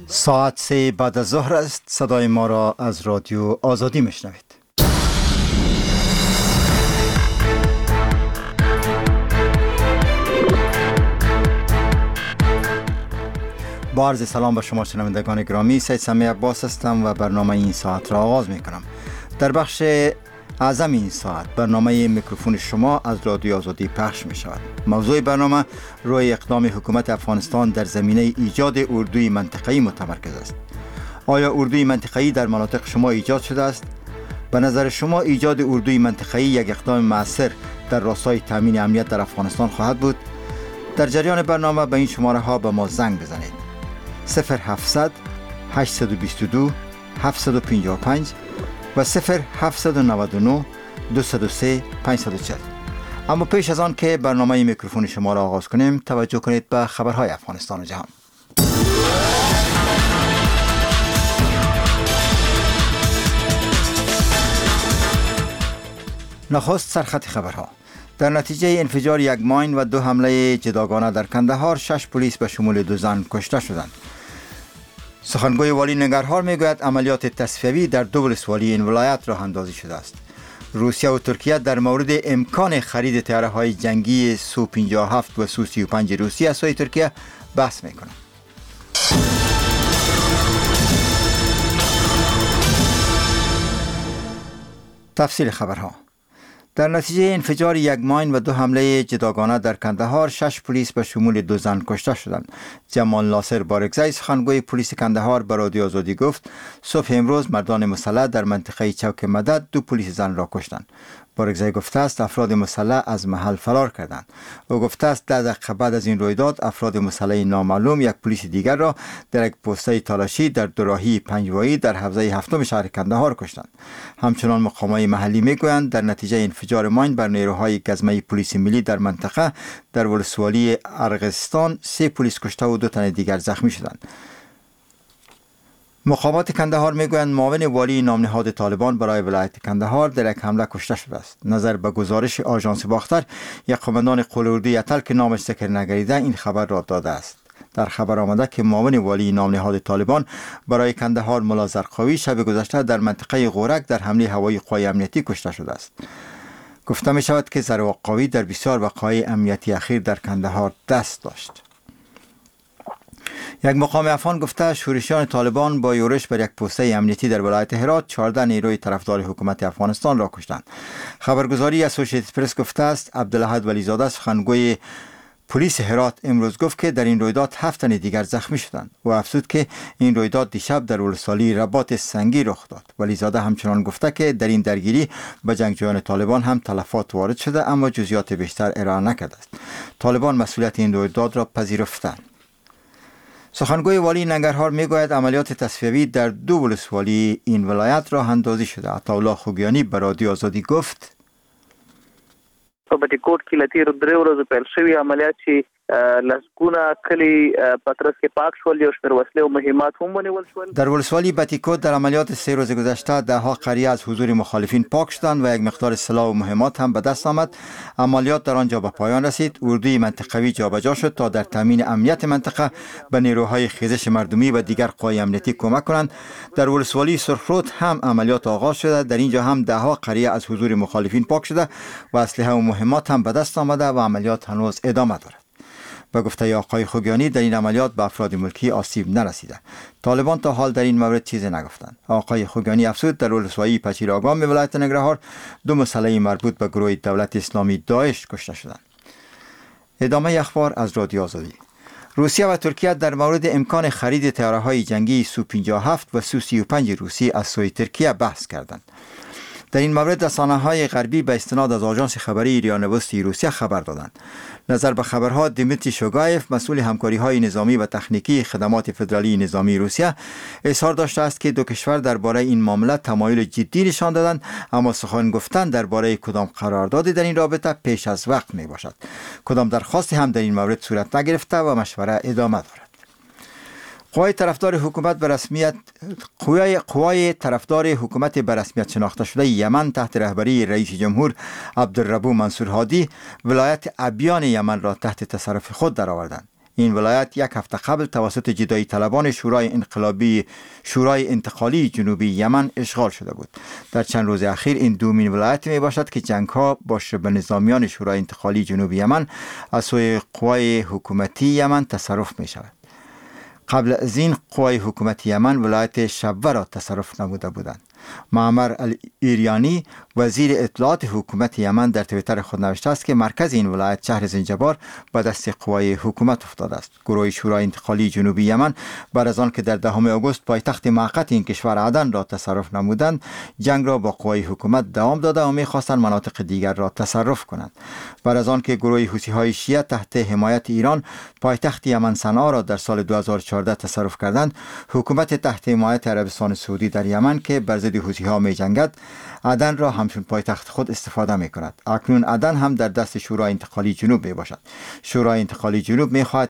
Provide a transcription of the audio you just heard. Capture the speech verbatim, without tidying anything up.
ساعت سه بعد از ظهر است. صدای ما را از رادیو آزادی میشنوید. با عرض سلام به شما شنوندگان گرامی، سید سمیع عباس هستم و برنامه این ساعت را آغاز می کنم. در بخش اعظم این ساعت برنامه میکروفون شما از رادیو آزادی پخش می شود. موضوع برنامه روی اقدام حکومت افغانستان در زمینه ایجاد اردوی منطقه‌ای متمرکز است. آیا اردوی منطقه‌ای در مناطق شما ایجاد شده است؟ به نظر شما ایجاد اردوی منطقه‌ای یک اقدام مؤثر در راستای تامین امنیت در افغانستان خواهد بود؟ در جریان برنامه به این شماره ها به ما زنگ بزنید: صفر هفتصد هشتصد و بیست و دو هفتصد و پنجاه و پنج و صفر هفتصد و نود و نه دویست و سه پانصد و چهل. اما پیش از آن که برنامه میکروفون شما را آغاز کنیم، توجه کنید به خبرهای افغانستان و جهان. نخست سرخط خبرها. در نتیجه انفجار یک ماین و دو حمله جداگانه در کندهار، شش پلیس به شمول دو زن کشته شدند. سخنگوی والی ننگرهار میگوید عملیات تصفیوی در دو ولسوالی این ولایت راه اندازی شده است. روسیه و ترکیه در مورد امکان خرید طیاره‌های جنگی سو پنجاه و هفت و سو سی و پنج روسی از سوی ترکیه بحث میکنند. تفصیل خبرها. در نتیجه انفجار یک ماین و دو حمله جداگانه در کندهار، شش پلیس به شمول دو زن کشته شدند. جمال ناصر بارگزی، سخنگوی پلیس کندهار، به رادیو آزادی گفت صبح امروز مردان مسلح در منطقه چوک مدد دو پلیس زن را کشتند. بارگزی گفته است افراد مسلح از محل فرار کردند. او گفته است ده دقیقه بعد از این رویداد افراد مسلح نامعلوم یک پلیس دیگر را در یک پوسته تالاشی در دوراهی پنجوایی در حوزه هفتم شهر کندهار کشتند. همچنان مقامات محلی میگویند در نتیجه انفجار ماین بر نیروهای گزمه پلیس ملی در منطقه در ولسوالی ارغستان سه پلیس کشته و دو تن دیگر زخمی شدند. مقامات کندهار میگویند معاون والی نام نهاد طالبان برای ولایت کندهار در یک حمله کشته شده است. نظر به گزارش آژانس باختر، یک قماندان قول اتل که نامش ذکر نگردیده این خبر را داده است. در خبر آمده که معاون والی نام نهاد طالبان برای کندهار ملا زرقاوی شب گذشته در منطقه غورک در حمله هوایی قوای امنیتی کشته شده است. گفته می شود که زرقاوی در بسیار وقایع امنیتی اخیر در کندهار دست داشت. یک مقام افغان گفته شورشیان طالبان با یورش بر یک پوسته امنیتی در ولایت هرات چهارده نیروی طرفدار حکومت افغانستان را کشتند. خبرگزاری اسوسییتد پرس گفته است عبدالاحد ولیزاده، سخنگوی پلیس هرات، امروز گفت که در این رویداد هفت تن دیگر زخمی شدند. و افزود که این رویداد دیشب در ولسوالی رباط سنگی رخ داد. ولیزاده همچنان گفته که در این درگیری به جنگجویان طالبان هم تلفات وارد شده، اما جزئیات بیشتر ارائه نکرده است. طالبان مسئولیت این رویداد را پذیرفتند. سخنگوی والی ننگرهار میگوید عملیات تصفیوی در دو ولسوالی این ولایت راه اندازی شده. عطاالله خوگیانی به رادیو آزادی گفت په بټیکوټ کې لتی درې ورځې پیل شوی عملیات چې لسګونه کلی پترس کې پاک شول، یو شمېر وسلې او مهمات هم ونیول شول. در ولسوالی بټیکوټ در عملیات سه روز گذشته ده ها قریه از حضور مخالفین پاک شدند و یک مقدار سلاح و مهمات هم به دست آمد. عملیات در آنجا به پایان رسید. اردوی منطقوی جابجا شد تا در تامین امنیت منطقه به نیروهای خیزش مردمی و دیگر قوای امنیتی کمک کنند. در ولسوالی سرخرود هم عملیات آغاز شده. در اینجا هم ده ها قریه از حضور مخالفین پاک شده و اسلحه و مهمات هم به دست آمده و عملیات هنوز ادامه دارد. به گفته آقای خوگیانی در این عملیات به افراد ملکی آسیب نرسیده. طالبان تا حال در این مورد چیزی نگفتند. آقای خوگیانی افزود در ولسوالی پچیراگام ولایت ننگرهار دو مسلح مربوط به گروه دولت اسلامی داعش کشته شدند. ادامه اخبار از رادیو آزادی. روسیه و ترکیه در مورد امکان خرید طیاره‌های جنگی سو پنجاه و هفت و سو سی و پنج روسی از سوی ترکیه بحث کردند. در این مورد رسانه‌های غربی به استناد از آژانس خبری ریا نوستی روسیه خبر دادند. نظر به خبرها، دیمیتری شوگایف، مسئول همکاری‌های نظامی و تکنیکی خدمات فدرالی نظامی روسیه، اظهار داشته است که دو کشور درباره این معامله تمایل جدی نشان دادند، اما سخن گفتن درباره کدام قراردادی در این رابطه پیش از وقت می باشد. کدام درخواستی هم در این مورد صورت نگرفته و مشوره ادامه دارد. قوای طرفدار حکومت به رسمیت قوای قوای طرفدار حکومت به رسمیت شناخته شده یمن تحت رهبری رئیس جمهور عبدالربو منصور هادی ولایت ابیان یمن را تحت تصرف خود درآوردند. این ولایت یک هفته قبل توسط جدایی طلبان شورای انقلابی شورای انتقالی جنوبی یمن اشغال شده بود. در چند روز اخیر این دومین ولایت می باشد که جنگ ها با شبه نظامیان شورای انتقالی جنوبی یمن از سوی قوای حکومتی یمن تصرف می شود. قبل از این قوای حکومتی یمن ولایت شبوه را تصرف نموده بودند. معمر الایریانی وزیر اطلاعات حکومت یمن در توییتر خود نوشته است که مرکز این ولایت شهر زنجبار به دست قوای حکومت افتاده است. گروه شورای انتقالی جنوبی یمن بعد از آن که در دهم آگوست پایتخت موقت این کشور عدن را تصرف نمودند، جنگ را با قوای حکومت دوام داده و می‌خواستند مناطق دیگر را تصرف کنند. بعد از آن که گروه حوثی‌های شیعه تحت حمایت ایران پایتخت یمن صنعا را در سال دو هزار و چهارده تصرف کردند، حکومت تحت حمایت عربستان سعودی در یمن که بر ضد حوثی‌ها می‌جنگد، عدن را همچون پایتخت خود استفاده می‌کند. اکنون عدن هم در دست شورای انتقالی جنوب میباشد. شورای انتقالی جنوب می‌خواهد